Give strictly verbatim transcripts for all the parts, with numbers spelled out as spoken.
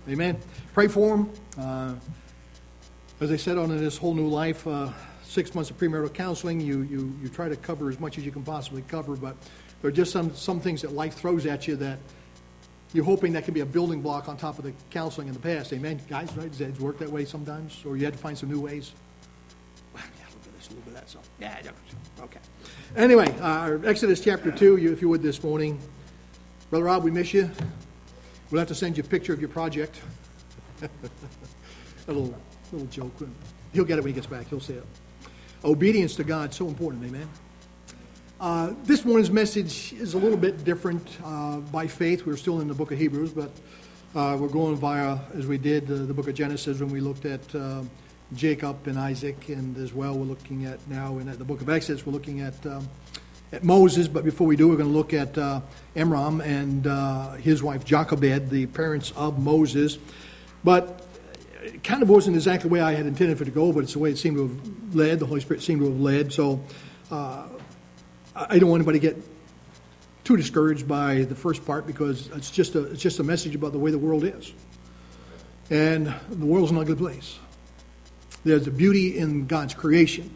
Amen. Pray for them. Uh, as I said on this whole new life, uh, six months of premarital counseling, you, you, you try to cover as much as you can possibly cover, but there are just some, some things that life throws at you that you're hoping that can be a building block on top of the counseling in the past. Amen. Guys, right? Does it work that way sometimes? Or you had to find some new ways? Yeah, a little bit of this, a little bit of that. So, yeah, okay. Anyway, uh, Exodus chapter two, you, if you would, this morning. Brother Rob, we miss you. We'll have to send you a picture of your project. a little, little joke. He'll get it when he gets back. He'll see it. Obedience to God, so important, amen. Uh, this morning's message is a little bit different uh, by faith. We're still in the book of Hebrews, but uh, we're going via, as we did, uh, the book of Genesis when we looked at uh, Jacob and Isaac, and as well we're looking at now in the book of Exodus, we're looking at um, at Moses. But before we do, we're going to look at uh, Amram and uh, his wife Jochebed, the parents of Moses. But it kind of wasn't exactly the way I had intended for it to go, but it's the way it seemed to have led. The Holy Spirit seemed to have led. So uh, I don't want anybody to get too discouraged by the first part, because it's just a it's just a message about the way the world is. And the world's an ugly place. There's a beauty in God's creation,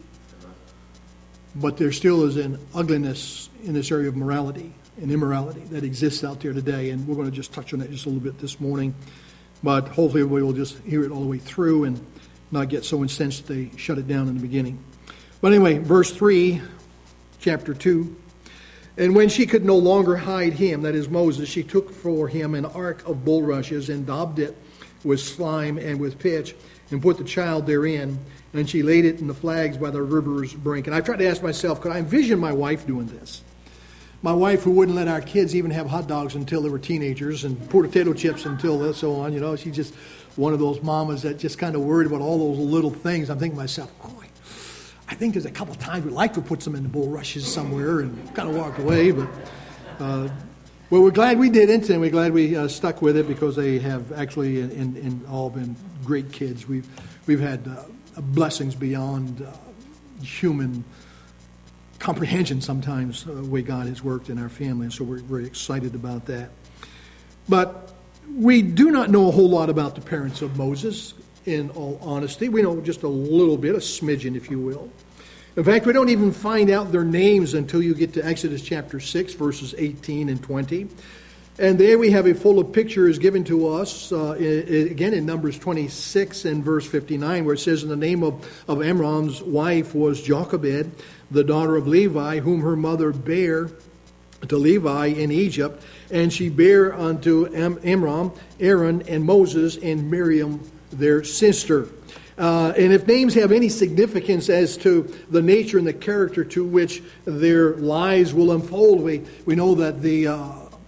but there still is an ugliness in this area of morality and immorality that exists out there today. And we're going to just touch on that just a little bit this morning. But hopefully everybody will just hear it all the way through and not get so incensed they shut it down in the beginning. But anyway, verse three, chapter two. And when she could no longer hide him, that is Moses, she took for him an ark of bulrushes and daubed it with slime and with pitch, and put the child therein, and she laid it in the flags by the river's brink. And I've tried to ask myself, could I envision my wife doing this? My wife, who wouldn't let our kids even have hot dogs until they were teenagers, and potato chips until so on, you know, she's just one of those mamas that just kind of worried about all those little things. I'm thinking to myself, boy, I think there's a couple of times we'd like to put some in the bulrushes somewhere and kind of walked away, but uh, well, we're glad we didn't, and we're glad we uh, stuck with it, because they have actually in, in, in all been great kids. We've we've had uh, blessings beyond uh, human comprehension sometimes, uh, the way God has worked in our family, and so we're very excited about that. But we do not know a whole lot about the parents of Moses, in all honesty. We know just a little bit, a smidgen, if you will. In fact, we don't even find out their names until you get to Exodus chapter six, verses eighteen and twenty. And there we have a fuller picture is given to us, uh, again in Numbers twenty-six and verse fifty-nine, where it says, "And the name of, of Amram's wife was Jochebed, the daughter of Levi, whom her mother bare to Levi in Egypt. And she bare unto Am- Amram, Aaron, and Moses, and Miriam, their sister." Uh, and if names have any significance as to the nature and the character to which their lives will unfold, we, we know that the uh,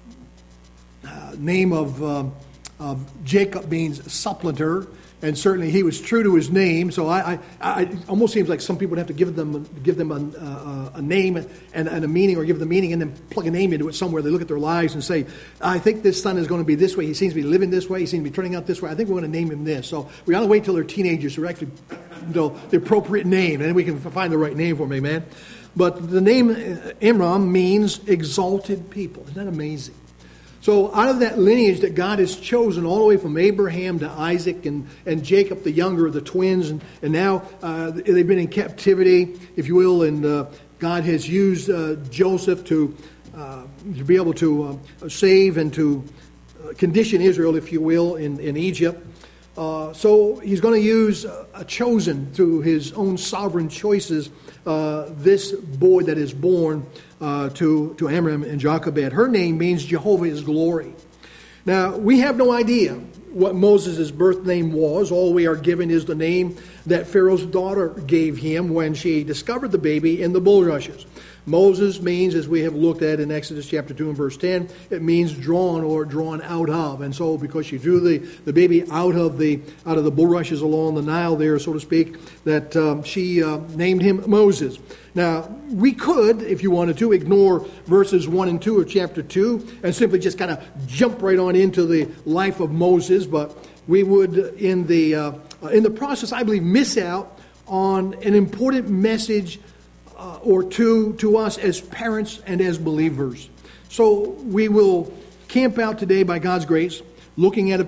uh, name of, uh, of Jacob means supplanter, and certainly he was true to his name. So I, I, I it almost seems like some people would have to give them give them a, a, a name and, and a meaning, or give them meaning and then plug a name into it somewhere. They look at their lives and say, I think this son is going to be this way. He seems to be living this way. He seems to be turning out this way. I think we're going to name him this. So we ought to wait till they're teenagers to actually you know the appropriate name, and then we can find the right name for them, amen? But the name Amram means exalted people. Isn't that amazing? So out of that lineage that God has chosen all the way from Abraham to Isaac and, and Jacob, the younger of the twins, and, and now uh, they've been in captivity, if you will, and uh, God has used uh, Joseph to, uh, to be able to uh, save and to uh, condition Israel, if you will, in, in Egypt. Uh, so he's going to use a chosen through his own sovereign choices, uh, this boy that is born uh, to, to Amram and Jochebed. Her name means Jehovah is glory. Now, we have no idea what Moses' birth name was. All we are given is the name that Pharaoh's daughter gave him when she discovered the baby in the bulrushes. Moses means, as we have looked at in Exodus chapter two and verse ten, it means drawn or drawn out of. And so because she drew the, the baby out of the out of the bulrushes along the Nile there, so to speak, that um, she uh, named him Moses. Now, we could, if you wanted to, ignore verses one and two of chapter two and simply just kind of jump right on into the life of Moses, but we would, in the uh, in the process, I believe, miss out on an important message Uh, or two to us as parents and as believers. So we will camp out today by God's grace, looking at a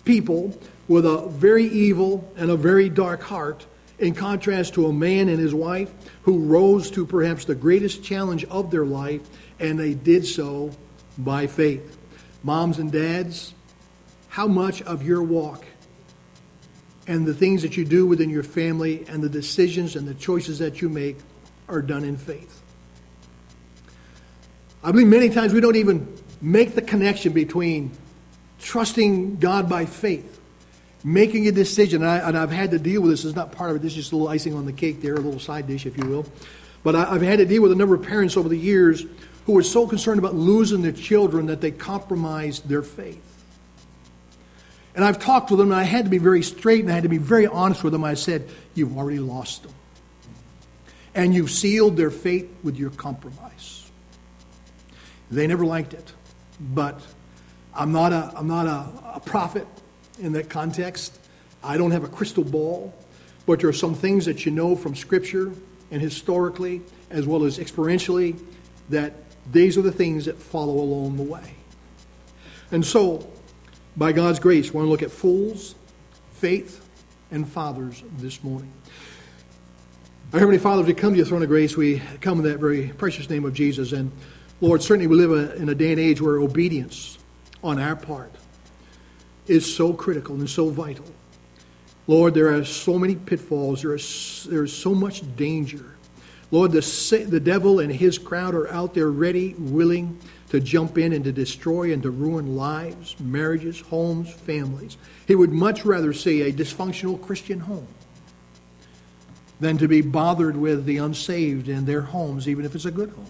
people with a very evil and a very dark heart, in contrast to a man and his wife who rose to perhaps the greatest challenge of their life, and they did so by faith. Moms and dads, how much of your walk and the things that you do within your family and the decisions and the choices that you make are done in faith? I believe many times we don't even make the connection between trusting God by faith, making a decision, and, I, and I've had to deal with this. It's not part of it. This is just a little icing on the cake there, a little side dish, if you will. But I, I've had to deal with a number of parents over the years who were so concerned about losing their children that they compromised their faith. And I've talked to them, and I had to be very straight, and I had to be very honest with them. I said, you've already lost them. And you've sealed their fate with your compromise. They never liked it. But I'm not a, I'm not a, a prophet in that context. I don't have a crystal ball. But there are some things that you know from Scripture and historically, as well as experientially, that these are the things that follow along the way. And so, by God's grace, we want to look at fools, faith, and fathers this morning. Our Heavenly Father, as we come to your throne of grace, we come in that very precious name of Jesus. And Lord, certainly we live a, in a day and age where obedience on our part is so critical and so vital. Lord, there are so many pitfalls. There is, there is so much danger. Lord, the, the devil and his crowd are out there ready, willing to jump in and to destroy and to ruin lives, marriages, homes, families. He would much rather see a dysfunctional Christian home than to be bothered with the unsaved in their homes, even if it's a good home.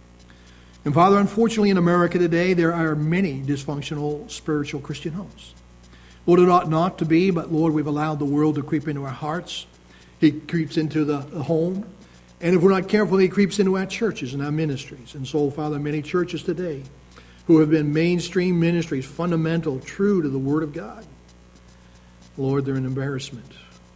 And Father, unfortunately in America today, there are many dysfunctional spiritual Christian homes. Lord, it ought not to be, but Lord, we've allowed the world to creep into our hearts. He creeps into the, the home. And if we're not careful, he creeps into our churches and our ministries. And so, Father, many churches today who have been mainstream ministries, fundamental, true to the Word of God, Lord, they're an embarrassment.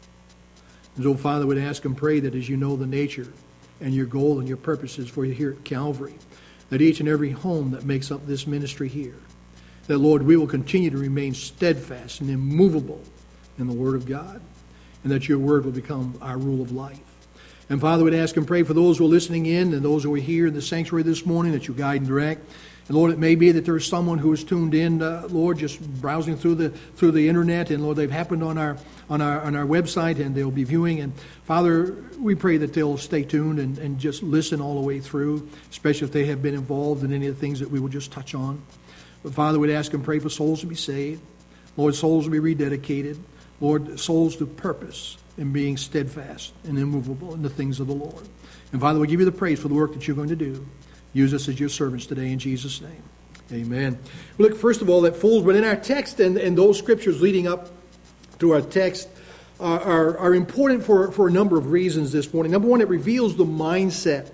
And so, Father, we'd ask and pray that as you know the nature and your goal and your purposes for you here at Calvary, that each and every home that makes up this ministry here, that, Lord, we will continue to remain steadfast and immovable in the Word of God, and that your Word will become our rule of life. And, Father, we'd ask and pray for those who are listening in and those who are here in the sanctuary this morning, that you guide and direct. And, Lord, it may be that there is someone who is tuned in, uh, Lord, just browsing through the through the internet, and, Lord, they've happened on our on our on our website, and they'll be viewing. And, Father, we pray that they'll stay tuned and, and just listen all the way through, especially if they have been involved in any of the things that we will just touch on. But, Father, we'd ask and pray for souls to be saved. Lord, souls to be rededicated. Lord, souls to purpose in being steadfast and immovable in the things of the Lord. And, Father, we give you the praise for the work that you're going to do. Use us as your servants today in Jesus' name. Amen. We look, first of all, at fools, but in our text and, and those scriptures leading up to our text are, are, are important for, for a number of reasons this morning. Number one, it reveals the mindset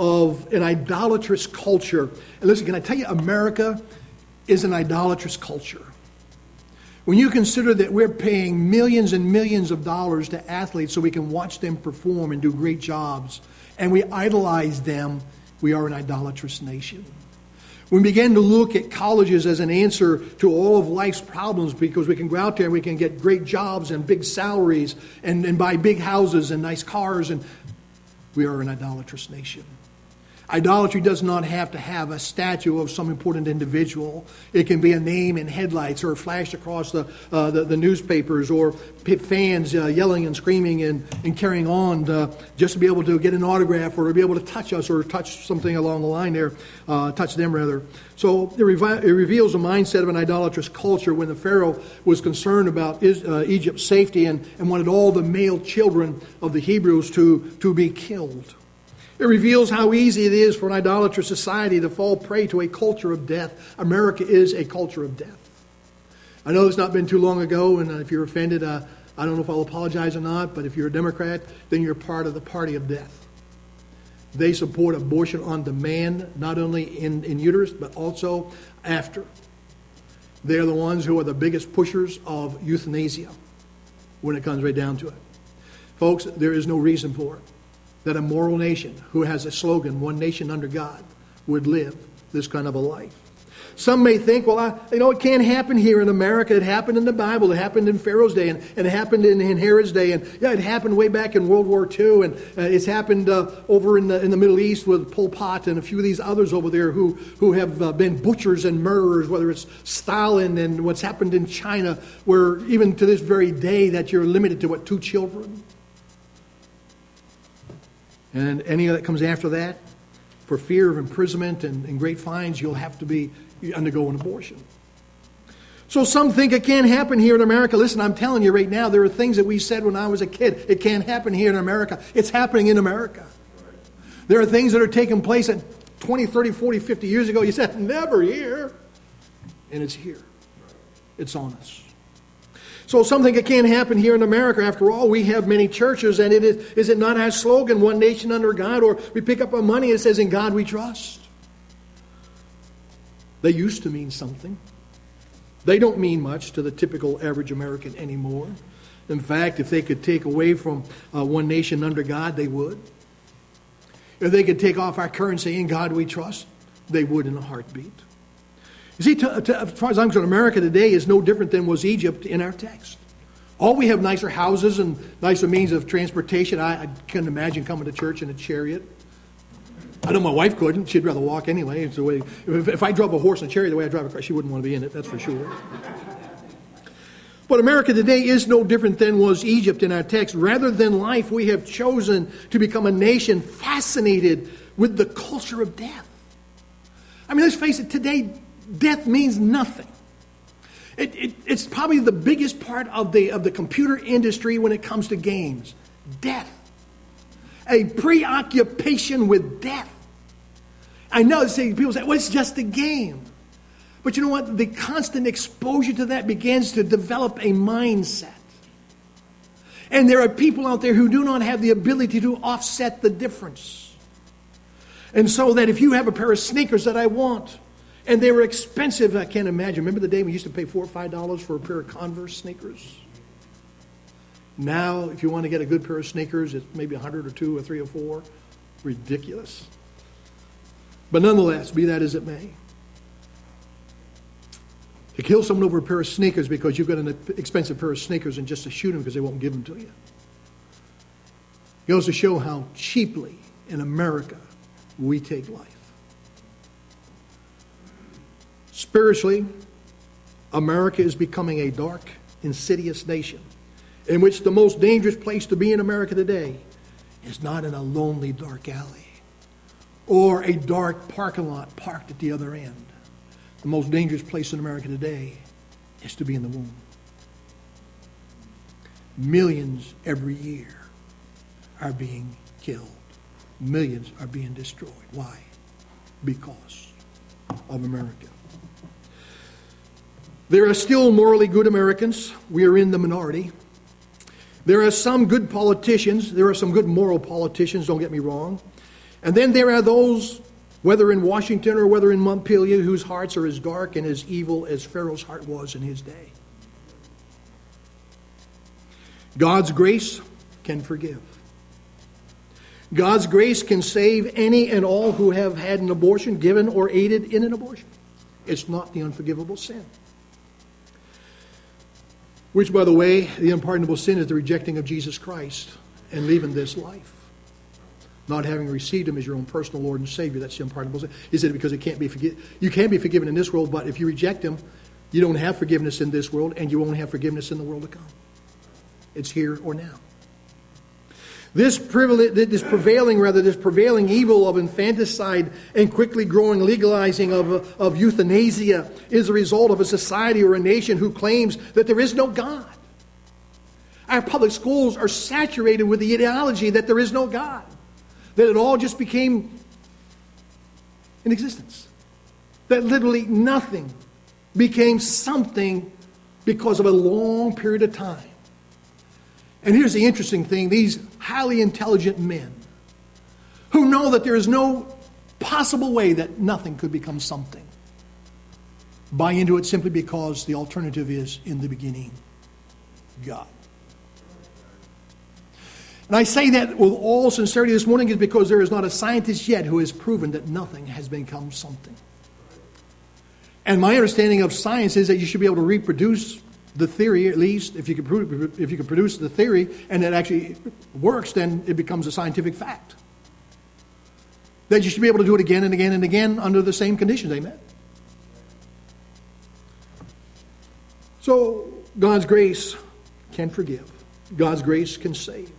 of an idolatrous culture. And listen, can I tell you, America is an idolatrous culture. When you consider that we're paying millions and millions of dollars to athletes so we can watch them perform and do great jobs, and we idolize them, we are an idolatrous nation. We begin to look at colleges as an answer to all of life's problems because we can go out there and we can get great jobs and big salaries and, and buy big houses and nice cars, and we are an idolatrous nation. Idolatry does not have to have a statue of some important individual. It can be a name in headlights or flashed across the uh, the, the newspapers, or fans uh, yelling and screaming and, and carrying on to, just to be able to get an autograph or to be able to touch us or touch something along the line there, uh, touch them rather. So it, revi- it reveals the mindset of an idolatrous culture when the Pharaoh was concerned about is, uh, Egypt's safety and, and wanted all the male children of the Hebrews to, to be killed. It reveals how easy it is for an idolatrous society to fall prey to a culture of death. America is a culture of death. I know it's not been too long ago, and if you're offended, uh, I don't know if I'll apologize or not, but if you're a Democrat, then you're part of the party of death. They support abortion on demand, not only in, in uterus, but also after. They're the ones who are the biggest pushers of euthanasia when it comes right down to it. Folks, there is no reason for it that a moral nation who has a slogan, one nation under God, would live this kind of a life. Some may think, well, I, you know, it can't happen here in America. It happened in the Bible. It happened in Pharaoh's day, and, and it happened in, in Herod's day. And yeah, it happened way back in World War Two. And uh, it's happened uh, over in the in the Middle East with Pol Pot and a few of these others over there who, who have uh, been butchers and murderers, whether it's Stalin and what's happened in China, where even to this very day that you're limited to, what, two children? And any that comes after that, for fear of imprisonment and, and great fines, you'll have to be you undergo an abortion. So some think it can't happen here in America. Listen, I'm telling you right now, there are things that we said when I was a kid. It can't happen here in America. It's happening in America. There are things that are taking place at twenty, thirty, forty, fifty years ago. You said, never here. And it's here. It's on us. So some think it can't happen here in America. After all, we have many churches, and it is, is it not our slogan, one nation under God? Or we pick up our money, it says, in God we trust. They used to mean something. They don't mean much to the typical average American anymore. In fact, if they could take away from uh, one nation under God, they would. If they could take off our currency, in God we trust, they would in a heartbeat. You see, to, to, as far as I'm concerned, America today is no different than was Egypt in our text. All we have nicer houses and nicer means of transportation. I, I can't imagine coming to church in a chariot. I know my wife couldn't. She'd rather walk anyway. It's the way, if, if I drove a horse and a chariot the way I drive a car, she wouldn't want to be in it, that's for sure. But America today is no different than was Egypt in our text. Rather than life, we have chosen to become a nation fascinated with the culture of death. I mean, let's face it, today, death means nothing. It, it, it's probably the biggest part of the, of the computer industry when it comes to games. Death. A preoccupation with death. I know people say, well, it's just a game. But you know what? The constant exposure to that begins to develop a mindset. And there are people out there who do not have the ability to offset the difference. And so that if you have a pair of sneakers that I want, and they were expensive, I can't imagine. Remember the day we used to pay four or five dollars for a pair of Converse sneakers? Now, if you want to get a good pair of sneakers, it's maybe a hundred or two or three or four. Ridiculous. But nonetheless, be that as it may, to kill someone over a pair of sneakers because you've got an expensive pair of sneakers and just to shoot them because they won't give them to you. It goes to show how cheaply in America we take life. Spiritually, America is becoming a dark, insidious nation in which the most dangerous place to be in America today is not in a lonely, dark alley or a dark parking lot parked at the other end. The most dangerous place in America today is to be in the womb. Millions every year are being killed. Millions are being destroyed. Why? Because of America. There are still morally good Americans. We are in the minority. There are some good politicians. There are some good moral politicians, don't get me wrong. And then there are those, whether in Washington or whether in Montpelier, whose hearts are as dark and as evil as Pharaoh's heart was in his day. God's grace can forgive. God's grace can save any and all who have had an abortion, given or aided in an abortion. It's not the unforgivable sin. Which, by the way, the unpardonable sin is the rejecting of Jesus Christ and leaving this life. Not having received Him as your own personal Lord and Savior. That's the unpardonable sin. He said because it can't be forgiven. You can be forgiven in this world, but if you reject Him, you don't have forgiveness in this world, and you won't have forgiveness in the world to come. It's here or now. This, privilege, this prevailing, rather, this prevailing evil of infanticide and quickly growing legalizing of, of euthanasia is a result of a society or a nation who claims that there is no God. Our public schools are saturated with the ideology that there is no God, that it all just became in existence, that literally nothing became something because of a long period of time. And here's the interesting thing. These highly intelligent men who know that there is no possible way that nothing could become something buy into it simply because the alternative is, in the beginning, God. And I say that with all sincerity this morning is because there is not a scientist yet who has proven that nothing has become something. And my understanding of science is that you should be able to reproduce the theory, at least. If you can, pro- if you can produce the theory and it actually works, then it becomes a scientific fact. That you should be able to do it again and again and again under the same conditions. Amen? So, God's grace can forgive. God's grace can save.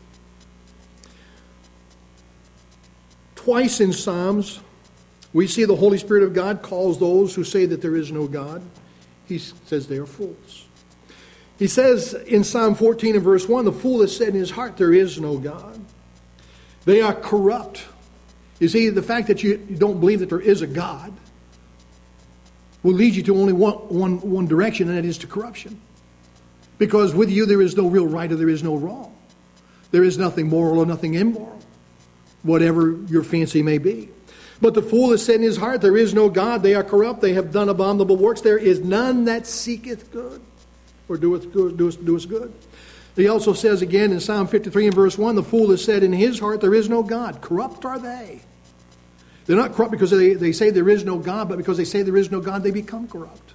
Twice in Psalms, we see the Holy Spirit of God calls those who say that there is no God. He says they are fools. He says in Psalm fourteen and verse one, the fool has said in his heart, there is no God. They are corrupt. You see, the fact that you don't believe that there is a God will lead you to only one, one, one direction, and that is to corruption. Because with you there is no real right or there is no wrong. There is nothing moral or nothing immoral, whatever your fancy may be. But the fool has said in his heart, there is no God. They are corrupt. They have done abominable works. There is none that seeketh good or doeth good. Doeth, doeth good. He also says again in Psalm fifty-three and verse one, the fool has said in his heart, there is no God. Corrupt are they. They're not corrupt because they, they say there is no God, but because they say there is no God, they become corrupt.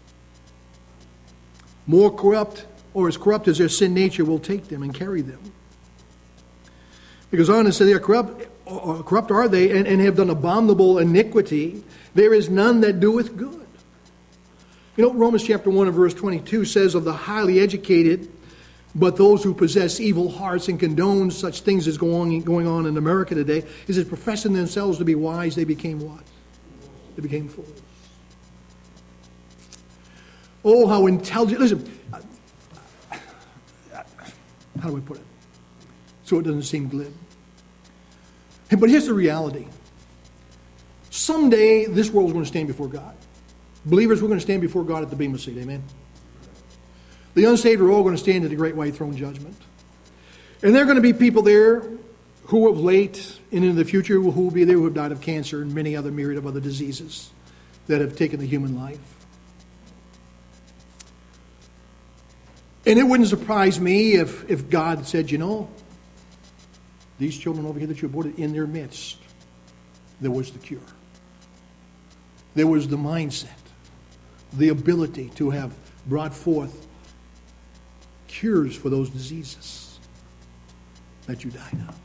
More corrupt, or as corrupt as their sin nature will take them and carry them. Because on and say they are corrupt, or corrupt are they, and, and have done abominable iniquity. There is none that doeth good. You know, Romans chapter one and verse twenty-two says of the highly educated, but those who possess evil hearts and condone such things as going, going on in America today, is that professing themselves to be wise, they became what? They became fools. Oh, how intelligent. Listen, how do I put it? So it doesn't seem glib. But here's the reality. Someday, this world is going to stand before God. Believers, we're going to stand before God at the Bema seat. Amen? The unsaved are all going to stand at the great white throne judgment. And there are going to be people there who of late and in the future who will be there who have died of cancer and many other myriad of other diseases that have taken the human life. And it wouldn't surprise me if, if God said, you know, these children over here that you aborted, in their midst, there was the cure. There was the mindset, the ability to have brought forth cures for those diseases that you died of.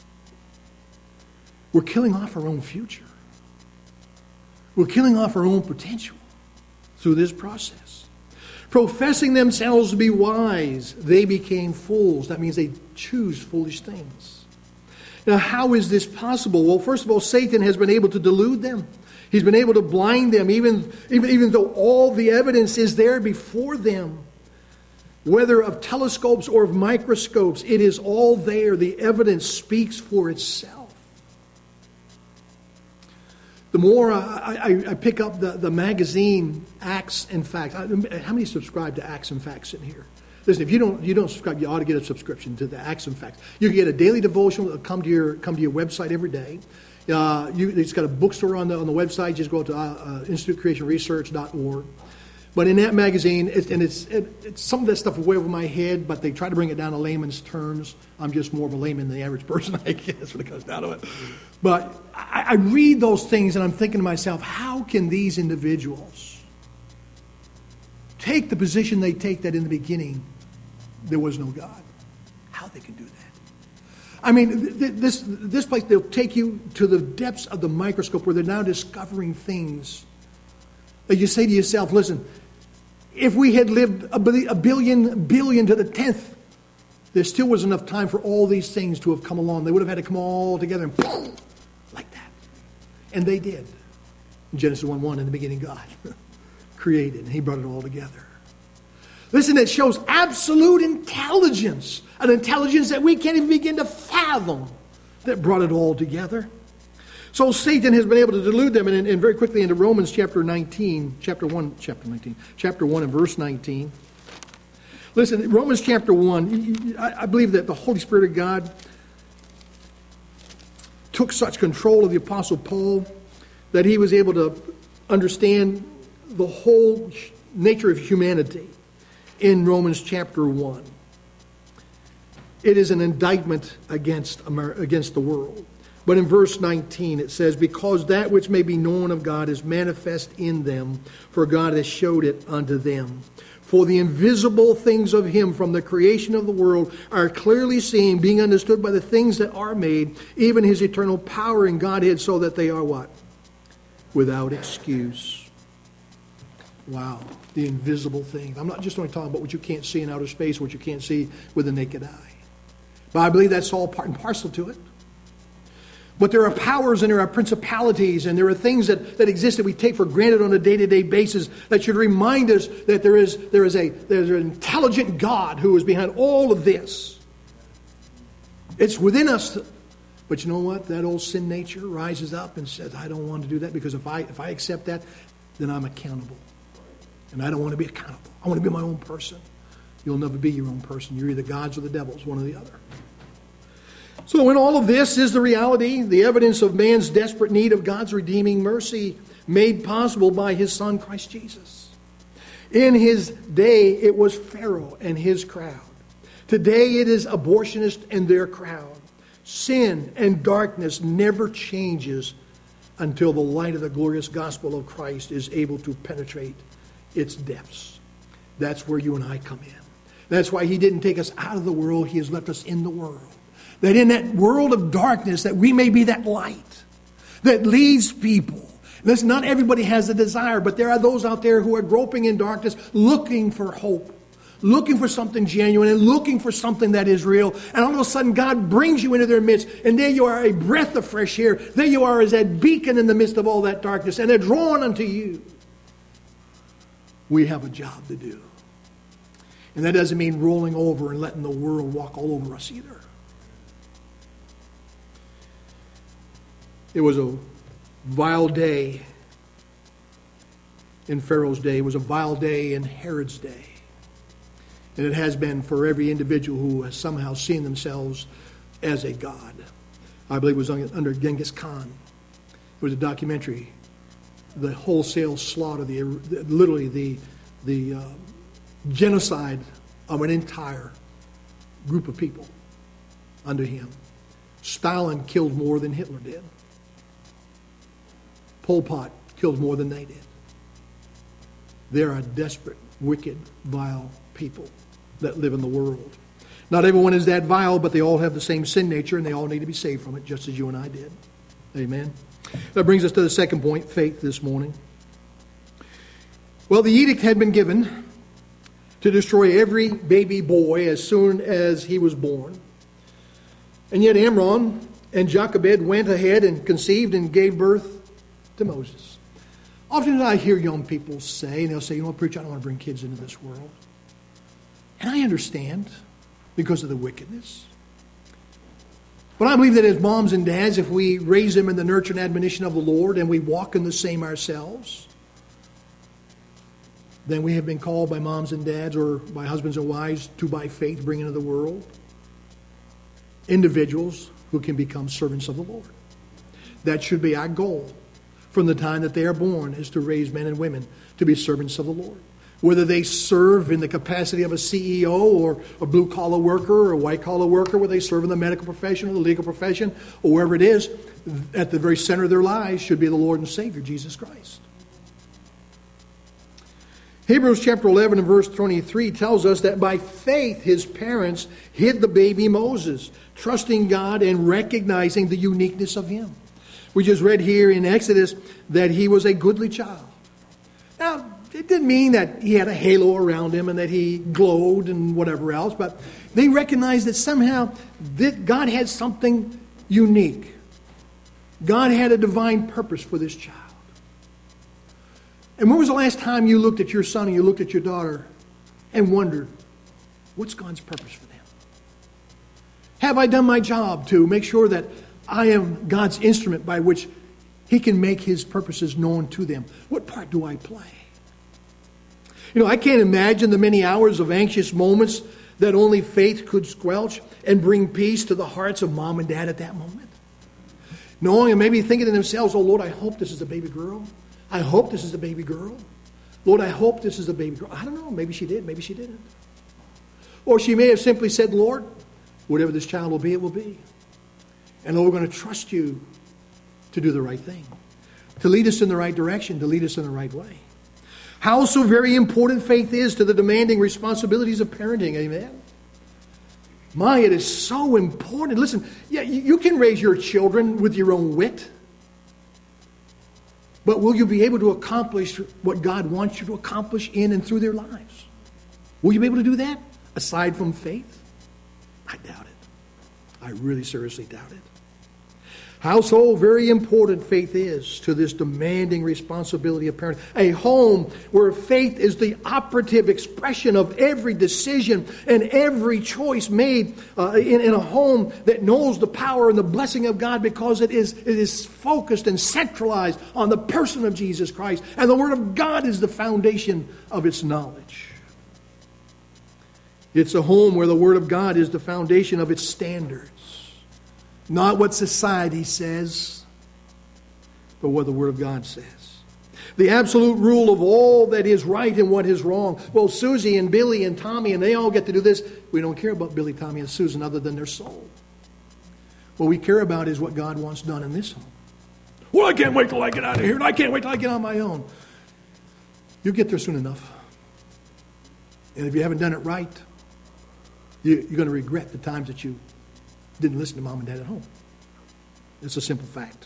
We're killing off our own future. We're killing off our own potential through this process. Professing themselves to be wise, they became fools. That means they choose foolish things. Now, how is this possible? Well, first of all, Satan has been able to delude them. He's been able to blind them, even, even, even though all the evidence is there before them. Whether of telescopes or of microscopes, it is all there. The evidence speaks for itself. The more I, I, I pick up the, the magazine Acts and Facts. How many subscribe to Acts and Facts in here? Listen, if you don't you don't subscribe, you ought to get a subscription to the Acts and Facts. You can get a daily devotion that will come to your come to your website every day. Uh, you, it's got a bookstore on the on the website. Just go to uh, uh, institute creation research dot org. But in that magazine, it's, and it's, it, it's some of that stuff is way over my head, but they try to bring it down to layman's terms. I'm just more of a layman than the average person, I guess, when it comes down to it. But I, I read those things, and I'm thinking to myself, how can these individuals take the position they take that in the beginning there was no God? How they can do that? I mean, th- this this place, they'll take you to the depths of the microscope where they're now discovering things that you say to yourself, listen, if we had lived a billion, billion to the tenth, there still was enough time for all these things to have come along. They would have had to come all together and boom, like that. And they did. In Genesis one one, in the beginning, God created, and he brought it all together. Listen, it shows absolute intelligence, an intelligence that we can't even begin to fathom, that brought it all together. So Satan has been able to delude them, and, and very quickly into Romans chapter nineteen, chapter one, chapter nineteen, chapter one and verse nineteen. Listen, Romans chapter one, I, I believe that the Holy Spirit of God took such control of the Apostle Paul that he was able to understand the whole nature of humanity in Romans chapter one. It is an indictment against America, against the world. But in verse nineteen it says, because that which may be known of God is manifest in them, for God has showed it unto them. For the invisible things of him from the creation of the world are clearly seen, being understood by the things that are made, even his eternal power and Godhead, so that they are what? Without excuse. Wow, the invisible things. I'm not just only talking about what you can't see in outer space, what you can't see with the naked eye. But I believe that's all part and parcel to it. But there are powers and there are principalities and there are things that, that exist that we take for granted on a day-to-day basis that should remind us that there is, there is a there's an intelligent God who is behind all of this. It's within us. But you know what? That old sin nature rises up and says, I don't want to do that, because if I if I accept that, then I'm accountable. And I don't want to be accountable. I want to be my own person. You'll never be your own person. You're either God's or the devil's, one or the other. So in all of this is the reality, the evidence of man's desperate need of God's redeeming mercy made possible by his Son, Christ Jesus. In his day, it was Pharaoh and his crowd. Today, it is abortionists and their crowd. Sin and darkness never changes until the light of the glorious gospel of Christ is able to penetrate its depths. That's where you and I come in. That's why he didn't take us out of the world. He has left us in the world. That in that world of darkness, that we may be that light that leads people. Listen, not everybody has a desire, but there are those out there who are groping in darkness, looking for hope, looking for something genuine, and looking for something that is real. And all of a sudden, God brings you into their midst, and there you are, a breath of fresh air. There you are as that beacon in the midst of all that darkness, and they're drawn unto you. We have a job to do. And that doesn't mean rolling over and letting the world walk all over us either. It was a vile day in Pharaoh's day. It was a vile day in Herod's day. And it has been for every individual who has somehow seen themselves as a god. I believe it was under Genghis Khan. It was a documentary. The wholesale slaughter, the literally the, the uh, genocide of an entire group of people under him. Stalin killed more than Hitler did. Pol Pot killed more than they did. There are desperate, wicked, vile people that live in the world. Not everyone is that vile, but they all have the same sin nature, and they all need to be saved from it, just as you and I did. Amen. That brings us to the second point, faith, this morning. Well, the edict had been given to destroy every baby boy as soon as he was born. And yet Amram and Jochebed went ahead and conceived and gave birth to Moses. Often I hear young people say, and they'll say, you know what, preacher, I don't want to bring kids into this world. And I understand, because of the wickedness. But I believe that as moms and dads, if we raise them in the nurture and admonition of the Lord, and we walk in the same ourselves, then we have been called by moms and dads, or by husbands and wives, to by faith bring into the world individuals who can become servants of the Lord. That should be our goal from the time that they are born, is to raise men and women to be servants of the Lord. Whether they serve in the capacity of a C E O or a blue-collar worker or a white-collar worker, whether they serve in the medical profession or the legal profession or wherever it is, at the very center of their lives should be the Lord and Savior, Jesus Christ. Hebrews chapter eleven and verse twenty-three tells us that by faith his parents hid the baby Moses, trusting God and recognizing the uniqueness of him. We just read here in Exodus that he was a goodly child. Now, it didn't mean that he had a halo around him and that he glowed and whatever else, but they recognized that somehow that God had something unique. God had a divine purpose for this child. And when was the last time you looked at your son and you looked at your daughter and wondered, what's God's purpose for them? Have I done my job to make sure that I am God's instrument by which he can make his purposes known to them? What part do I play? You know, I can't imagine the many hours of anxious moments that only faith could squelch and bring peace to the hearts of mom and dad at that moment. Knowing and maybe thinking to themselves, oh Lord, I hope this is a baby girl. I hope this is a baby girl. Lord, I hope this is a baby girl. I don't know. Maybe she did. Maybe she didn't. Or she may have simply said, Lord, whatever this child will be, it will be. And Lord, we're going to trust you to do the right thing, to lead us in the right direction, to lead us in the right way. How so very important faith is to the demanding responsibilities of parenting. Amen. My, it is so important. Listen, yeah, you can raise your children with your own wit. But will you be able to accomplish what God wants you to accomplish in and through their lives? Will you be able to do that aside from faith? I doubt it. I really seriously doubt it. How so very important faith is to this demanding responsibility of parenting. A home where faith is the operative expression of every decision and every choice made uh, in, in a home that knows the power and the blessing of God because it is, it is focused and centralized on the person of Jesus Christ. And the Word of God is the foundation of its knowledge. It's a home where the Word of God is the foundation of its standards. Not what society says, but what the Word of God says. The absolute rule of all that is right and what is wrong. Well, Susie and Billy and Tommy, and they all get to do this. We don't care about Billy, Tommy, and Susan other than their soul. What we care about is what God wants done in this home. Well, I can't wait till I get out of here, and I can't wait till I get on my own. You'll get there soon enough. And if you haven't done it right, you, you're going to regret the times that you didn't listen to mom and dad at home. It's a simple fact.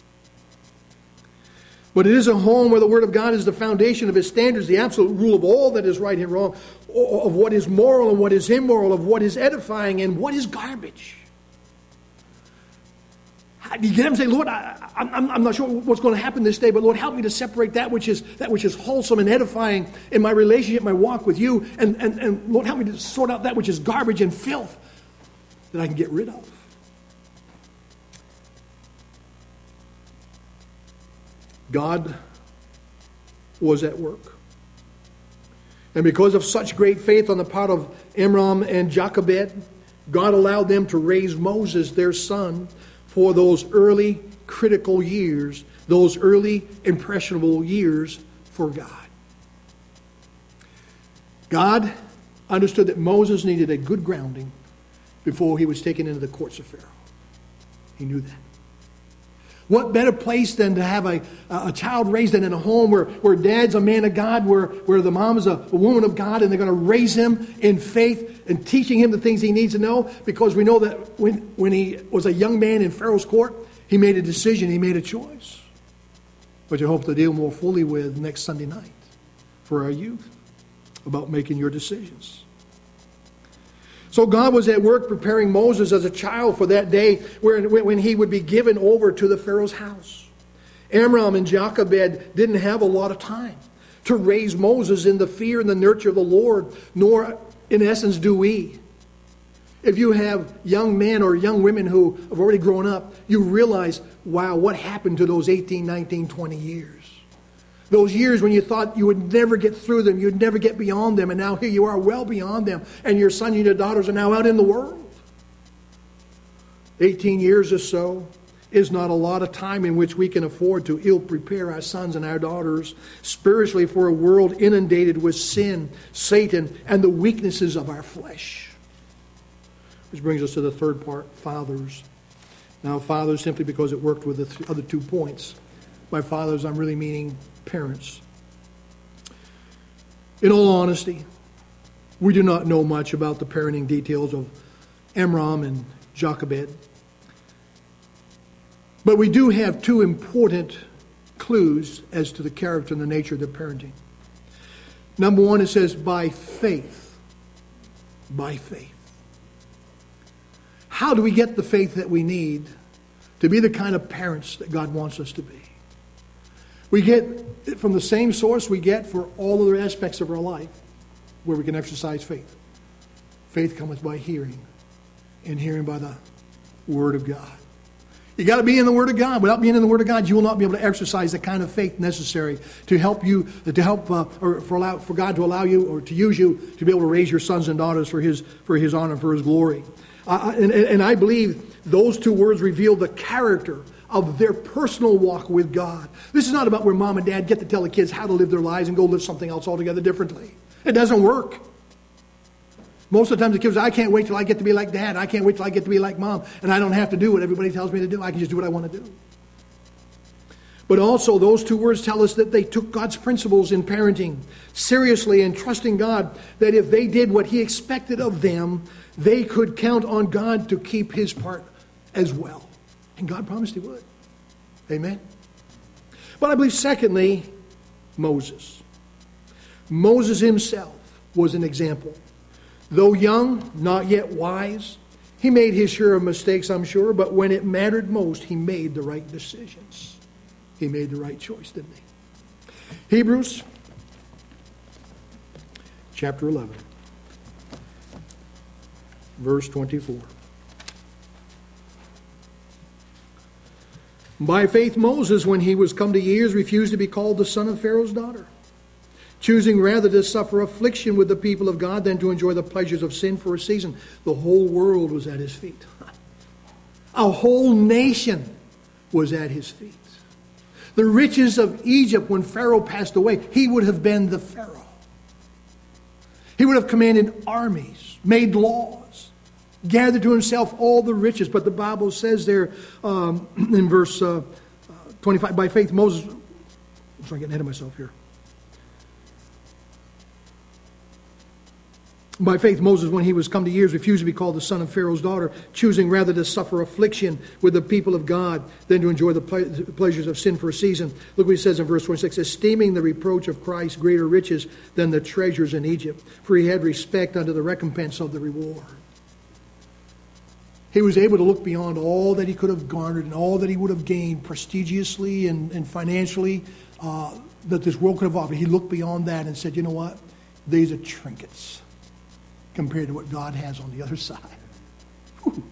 But it is a home where the Word of God is the foundation of His standards, the absolute rule of all that is right and wrong, of what is moral and what is immoral, of what is edifying and what is garbage. You get him and say, Lord, I, I'm, I'm not sure what's going to happen this day, but Lord, help me to separate that which is that which is wholesome and edifying in my relationship, my walk with you, and, and, and Lord, help me to sort out that which is garbage and filth that I can get rid of. God was at work. And because of such great faith on the part of Amram and Jochebed, God allowed them to raise Moses, their son, for those early critical years, those early impressionable years for God. God understood that Moses needed a good grounding before he was taken into the courts of Pharaoh. He knew that. What better place than to have a, a child raised in a home where, where dad's a man of God, where, where the mom is a, a woman of God, and they're going to raise him in faith and teaching him the things he needs to know, because we know that when, when he was a young man in Pharaoh's court, he made a decision, he made a choice, which I hope to deal more fully with next Sunday night for our youth about making your decisions. So God was at work preparing Moses as a child for that day where, when he would be given over to the Pharaoh's house. Amram and Jochebed didn't have a lot of time to raise Moses in the fear and the nurture of the Lord, nor in essence do we. If you have young men or young women who have already grown up, you realize, wow, what happened to those eighteen, nineteen, twenty years? Those years when you thought you would never get through them, you'd never get beyond them, and now here you are well beyond them, and your son and your daughters are now out in the world. eighteen years or so is not a lot of time in which we can afford to ill-prepare our sons and our daughters spiritually for a world inundated with sin, Satan, and the weaknesses of our flesh. Which brings us to the third part, fathers. Now, fathers, simply because it worked with the th- other two points. By fathers, I'm really meaning parents. In all honesty, we do not know much about the parenting details of Amram and Jochebed. But we do have two important clues as to the character and the nature of their parenting. Number one, it says, by faith. By faith. How do we get the faith that we need to be the kind of parents that God wants us to be? We get from the same source we get for all other aspects of our life where we can exercise faith. Faith cometh by hearing, and hearing by the Word of God. You got to be in the Word of God. Without being in the Word of God, you will not be able to exercise the kind of faith necessary to help you, to help, uh, or for allow for God to allow you or to use you to be able to raise your sons and daughters for His for His honor, for His glory. Uh, and, and I believe those two words reveal the character of their personal walk with God. This is not about where mom and dad get to tell the kids how to live their lives and go live something else altogether differently. It doesn't work. Most of the times the kids say, I can't wait till I get to be like Dad. I can't wait till I get to be like Mom. And I don't have to do what everybody tells me to do. I can just do what I want to do. But also, those two words tell us that they took God's principles in parenting seriously and trusting God that if they did what He expected of them, they could count on God to keep His part as well. And God promised He would. Amen. But I believe, secondly, Moses. Moses himself was an example. Though young, not yet wise, he made his share of mistakes, I'm sure, but when it mattered most, he made the right decisions. He made the right choice, didn't he? Hebrews chapter eleven, verse twenty-four. By faith Moses, when he was come to years, refused to be called the son of Pharaoh's daughter, choosing rather to suffer affliction with the people of God than to enjoy the pleasures of sin for a season. The whole world was at his feet. A whole nation was at his feet. The riches of Egypt, when Pharaoh passed away, he would have been the Pharaoh. He would have commanded armies, made laws, gathered to himself all the riches. But the Bible says there um, in verse uh, twenty-five, by faith Moses, I'm sorry, I'm getting ahead of myself here. By faith, Moses, when he was come to years, refused to be called the son of Pharaoh's daughter, choosing rather to suffer affliction with the people of God than to enjoy the pleasures of sin for a season. Look what he says in verse twenty-six, esteeming the reproach of Christ greater riches than the treasures in Egypt, for he had respect unto the recompense of the reward. He was able to look beyond all that he could have garnered and all that he would have gained prestigiously and, and financially uh, that this world could have offered. He looked beyond that and said, you know what? These are trinkets compared to what God has on the other side. Whew.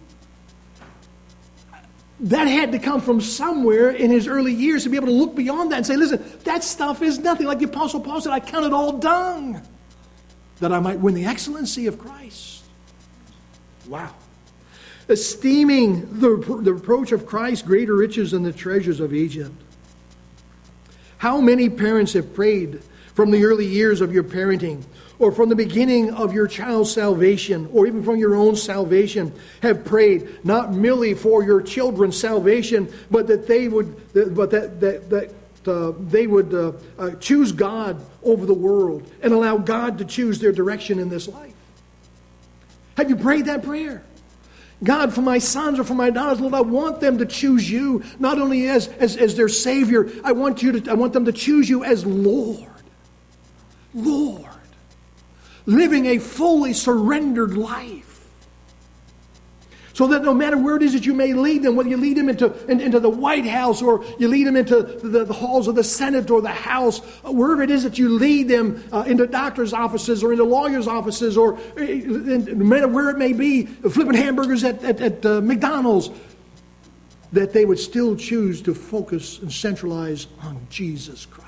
That had to come from somewhere in his early years to be able to look beyond that and say, listen, that stuff is nothing. Like the Apostle Paul said, I count it all dung that I might win the excellency of Christ. Wow. Esteeming the, the reproach of Christ greater riches than the treasures of Egypt. How many parents have prayed from the early years of your parenting, or from the beginning of your child's salvation, or even from your own salvation, have prayed not merely for your children's salvation, but that they would, but that that, that uh, they would uh, uh, choose God over the world and allow God to choose their direction in this life. Have you prayed that prayer? God, for my sons or for my daughters, Lord, I want them to choose you not only as, as, as their Savior. I want you to. I want them to choose you as Lord. Lord. Living a fully surrendered life. So that no matter where it is that you may lead them, whether you lead them into, in, into the White House or you lead them into the, the halls of the Senate or the House, wherever it is that you lead them uh, into doctors' offices or into lawyers' offices or uh, in, no matter where it may be, flipping hamburgers at, at, at uh, McDonald's, that they would still choose to focus and centralize on Jesus Christ.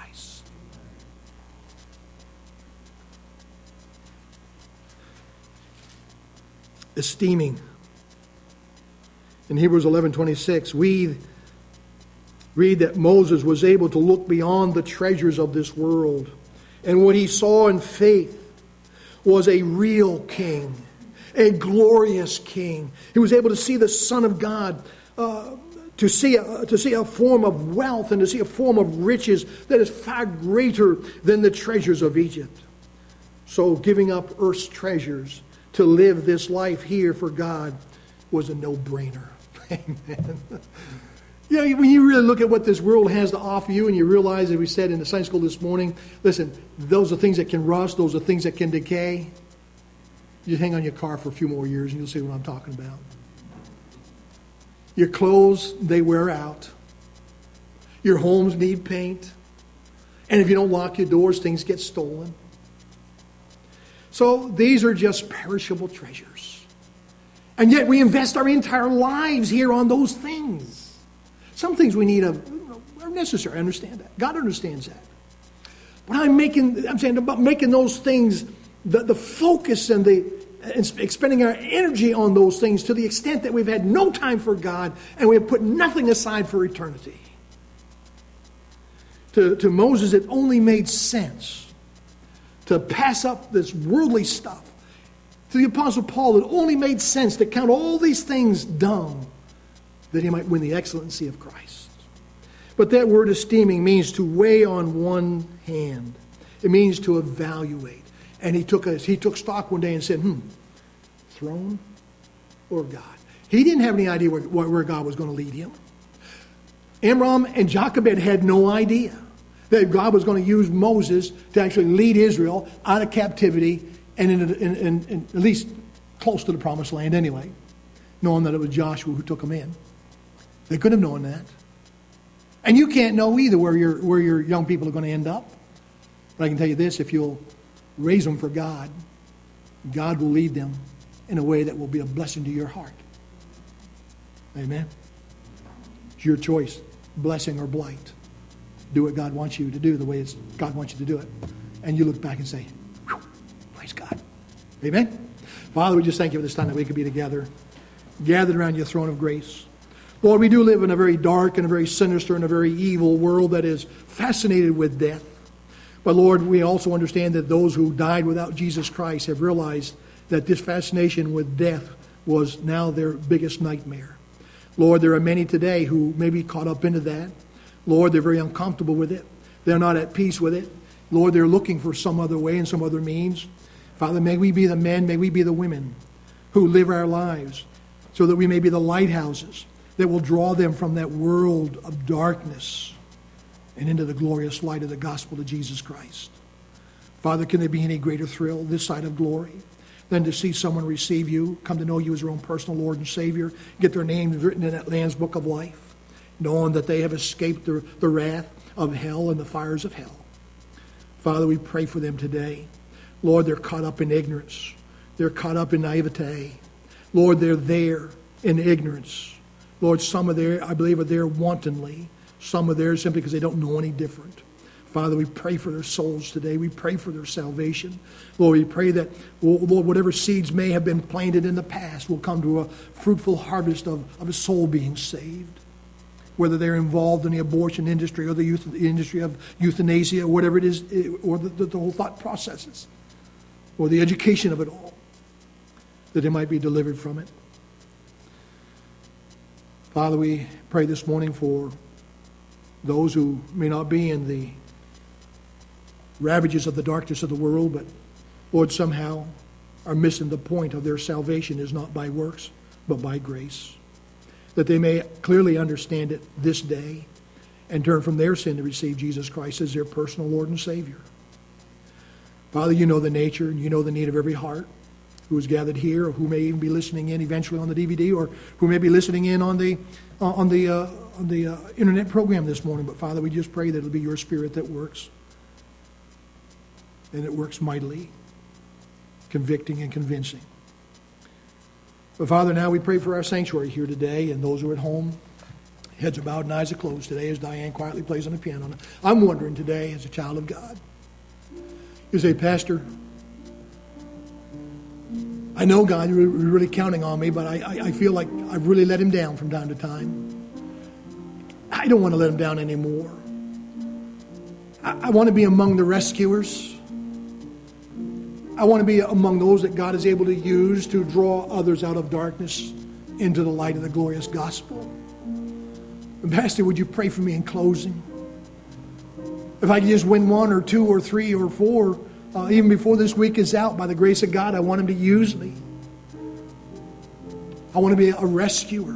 Esteeming. In Hebrews eleven twenty-six, we read that Moses was able to look beyond the treasures of this world. And what he saw in faith was a real king, a glorious king. He was able to see the Son of God, uh, to see a, to see a form of wealth and to see a form of riches that is far greater than the treasures of Egypt. So giving up earth's treasures to live this life here for God was a no-brainer. Amen. You know, when you really look at what this world has to offer you and you realize, as we said in the Sunday school this morning, listen, those are things that can rust, those are things that can decay. You hang on your car for a few more years and you'll see what I'm talking about. Your clothes, they wear out. Your homes need paint. And if you don't lock your doors, things get stolen. So these are just perishable treasures. And yet we invest our entire lives here on those things. Some things we need are necessary. I understand that. God understands that. But I'm making, I'm saying about making those things the, the focus and the and expending our energy on those things to the extent that we've had no time for God and we have put nothing aside for eternity. To, to Moses, it only made sense to pass up this worldly stuff To the Apostle Paul, it only made sense to count all these things dung, that he might win the excellency of Christ. But that word esteeming means to weigh on one hand. It means to evaluate. And he took a, he took stock one day and said, hmm, throne or God? He didn't have any idea where, where God was going to lead him. Amram and Jochebed had no idea that God was going to use Moses to actually lead Israel out of captivity and in, in, in, in at least close to the promised land anyway, knowing that it was Joshua who took them in. They could have known that. And you can't know either where your, where your young people are going to end up. But I can tell you this, if you'll raise them for God, God will lead them in a way that will be a blessing to your heart. Amen. It's your choice, blessing or blight. Do what God wants you to do the way it's, God wants you to do it. And you look back and say, praise God. Amen. Father, we just thank you for this time that we could be together, gathered around your throne of grace. Lord, we do live in a very dark and a very sinister and a very evil world that is fascinated with death. But Lord, we also understand that those who died without Jesus Christ have realized that this fascination with death was now their biggest nightmare. Lord, there are many today who may be caught up into that. Lord, they're very uncomfortable with it. They're not at peace with it. Lord, they're looking for some other way and some other means. Father, may we be the men, may we be the women who live our lives so that we may be the lighthouses that will draw them from that world of darkness and into the glorious light of the gospel of Jesus Christ. Father, can there be any greater thrill this side of glory than to see someone receive you, come to know you as their own personal Lord and Savior, get their names written in that Lamb's Book of Life, knowing that they have escaped the, the wrath of hell and the fires of hell. Father, we pray for them today. Lord, they're caught up in ignorance. They're caught up in naivete. Lord, they're there in ignorance. Lord, some are there, I believe, are there wantonly. Some are there simply because they don't know any different. Father, we pray for their souls today. We pray for their salvation. Lord, we pray that, Lord, whatever seeds may have been planted in the past will come to a fruitful harvest of, of a soul being saved. Whether they're involved in the abortion industry or the, youth, the industry of euthanasia, or whatever it is, or the, the, the whole thought processes, or the education of it all, that they might be delivered from it. Father, we pray this morning for those who may not be in the ravages of the darkness of the world, but, Lord, somehow are missing the point of their salvation is not by works, but by grace. That they may clearly understand it this day and turn from their sin to receive Jesus Christ as their personal Lord and Savior. Father, you know the nature and you know the need of every heart who is gathered here, or who may even be listening in eventually on the D V D, or who may be listening in on the uh, on the uh, on the uh, internet program this morning. But Father, we just pray that it'll be your Spirit that works, and it works mightily, convicting and convincing. But Father, now we pray for our sanctuary here today, and those who are at home, heads are bowed and eyes are closed today as Diane quietly plays on the piano. I'm wondering today, as a child of God, you say, Pastor, I know, God, you're really counting on me, but I, I, I feel like I've really let him down from time to time. I don't want to let him down anymore. I, I want to be among the rescuers. I want to be among those that God is able to use to draw others out of darkness into the light of the glorious gospel. And Pastor, would you pray for me in closing? If I could just win one or two or three or four, Uh, even before this week is out, by the grace of God, I want him to use me. I want to be a rescuer.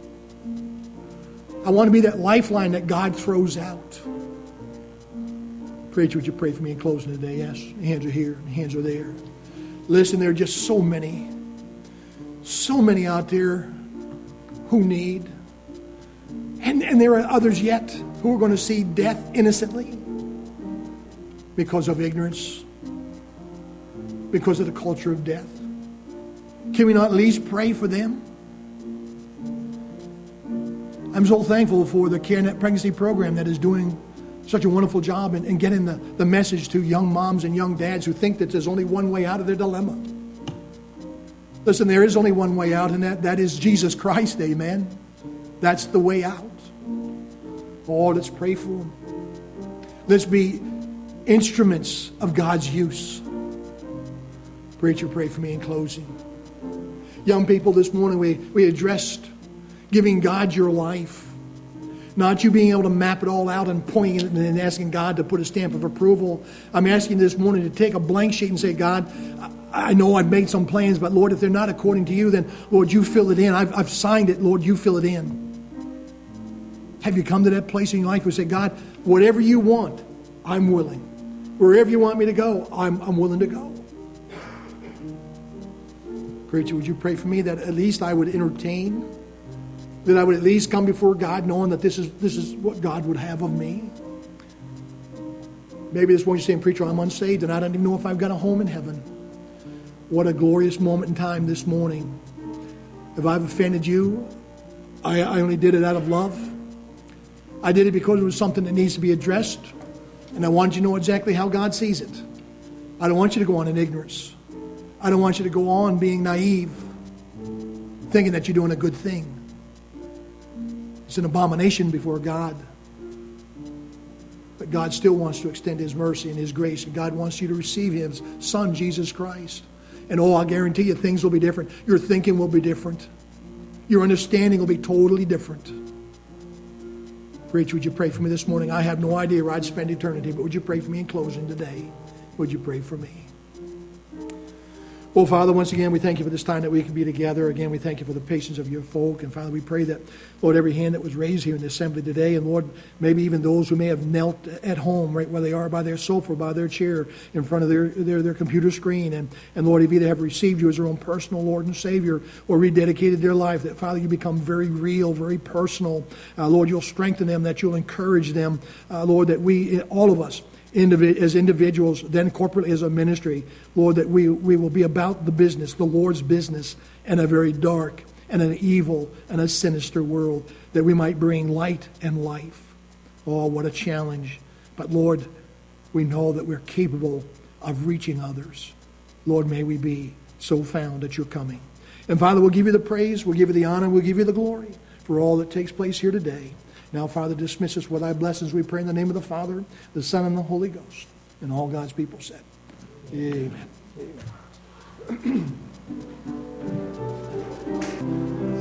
I want to be that lifeline that God throws out. Preacher, would you pray for me in closing today? Yes, hands are here, hands are there. Listen, there are just so many, so many out there who need. And, and there are others yet who are going to see death innocently because of ignorance, because of the culture of death. Can we not at least pray for them? I'm so thankful for the CareNet pregnancy program that is doing such a wonderful job in, in getting the, the message to young moms and young dads who think that there's only one way out of their dilemma. Listen, there is only one way out, and that, that is Jesus Christ, amen? That's the way out. Oh, let's pray for them. Let's be instruments of God's use. Preacher, pray for me in closing. Young people, this morning we, we addressed giving God your life. Not you being able to map it all out and pointing it and asking God to put a stamp of approval. I'm asking this morning to take a blank sheet and say, God, I know I've made some plans, but Lord, if they're not according to you, then Lord, you fill it in. I've, I've signed it. Lord, you fill it in. Have you come to that place in your life where you say, God, whatever you want, I'm willing. Wherever you want me to go, I'm, I'm willing to go. Preacher, would you pray for me that at least I would entertain, that I would at least come before God knowing that this is this is what God would have of me? Maybe this morning you're saying, preacher, I'm unsaved and I don't even know if I've got a home in heaven. What a glorious moment in time this morning. If I've offended you, I, I only did it out of love. I did it because it was something that needs to be addressed. And I want you to know exactly how God sees it. I don't want you to go on in ignorance. I don't want you to go on being naive, thinking that you're doing a good thing. It's an abomination before God. But God still wants to extend His mercy and His grace. And God wants you to receive His Son, Jesus Christ. And oh, I guarantee you things will be different. Your thinking will be different. Your understanding will be totally different. Preacher, would you pray for me this morning? I have no idea where I'd spend eternity, but would you pray for me in closing today? Would you pray for me? Well, Father, once again, we thank you for this time that we can be together. Again, we thank you for the patience of your folk. And Father, we pray that, Lord, every hand that was raised here in the assembly today, and Lord, maybe even those who may have knelt at home right where they are by their sofa, by their chair, in front of their, their, their computer screen. And, and Lord, if either have received you as their own personal Lord and Savior or rededicated their life, that, Father, you become very real, very personal. Uh, Lord, you'll strengthen them, that you'll encourage them. Uh, Lord, that we, all of us, as individuals, then corporately as a ministry, Lord, that we, we will be about the business, the Lord's business, in a very dark and an evil and a sinister world, that we might bring light and life. Oh, what a challenge. But Lord, we know that we're capable of reaching others. Lord, may we be so found at your coming. And Father, we'll give you the praise, we'll give you the honor, we'll give you the glory for all that takes place here today. Now, Father, dismiss us with thy blessings, we pray in the name of the Father, the Son, and the Holy Ghost. And all God's people said, amen. Amen.